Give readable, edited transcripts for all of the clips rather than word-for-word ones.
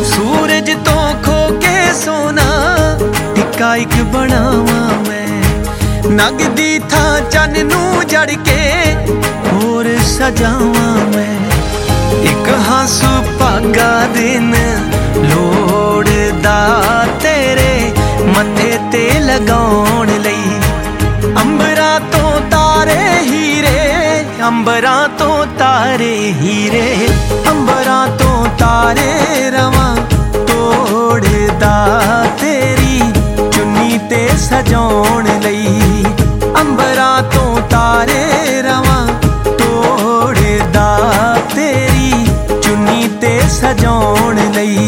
सूरज तो खो के सोना टिक्का एक बनावा मैं नगदी था चन नू जड़ के होर सजावा मैं एक हासू भागा दिन लोड़दा तेरे मथे ते लगाउण लई अंबरा तो तारे हीरे अंबरा तो तारे हीरे अंबरा तो तारे रवां तोड़दा तेरी चुन्नी ते सजाउण लई अंबरा तो तारे रवां तोड़दा तेरी चुन्नी ते सजाउण लई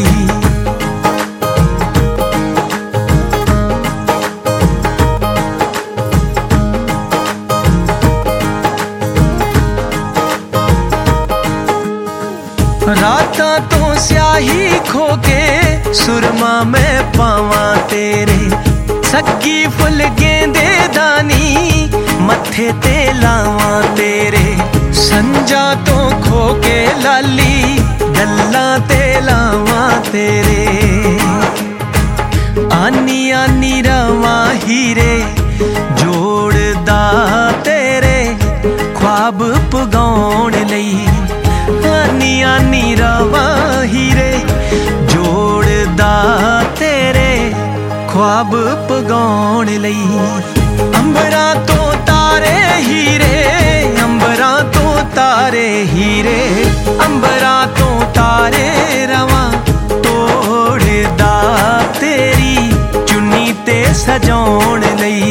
रातां तो स्याही खो के सुरमा मैं पावां तेरे सक्की फुल गेंदे दानी मथे ते लावां तेरे संजा तो खो के लाली गल्लां ते लावां तेरे आनी आनी रवां हीरे जोड़दा तेरे ख्वाब पुगाउण लई आनी आनी रवां हीरे जोड़दा तेरे ख्वाब पुगाउण लई अंबरा तो तारे हीरे अंबरा तो तारे हीरे अंबरा तो तारे रवां तोड़दा तेरी चुन्नी ते सजाउण लई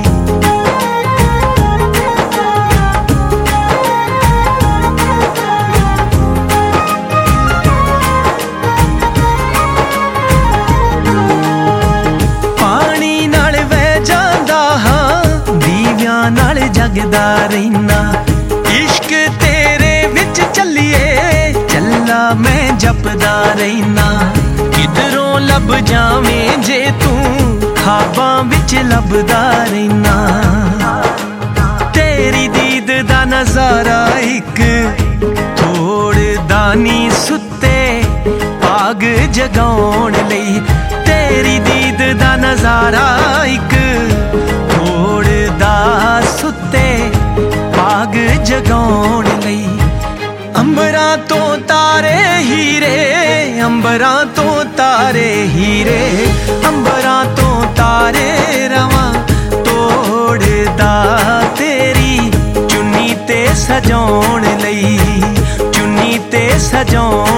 नाल जगदा रहना इश्क तेरे विच चलिए चला मैं जपदा रहना किधरों लब जावें जे तू ख्वाबां विच लभदा रहना तेरी दीद दा नजारा एक थोड़दा नी सुते आग जगाउण लई तेरी दीद दा नजारा एक सुते आग जगाउण लई अंबरा तो तारे हीरे अंबरा तो तारे हीरे अंबरा तो तारे रवां तोड़दा तेरी चुन्नी ते सजाउण लई चुन्नी ते सजाउण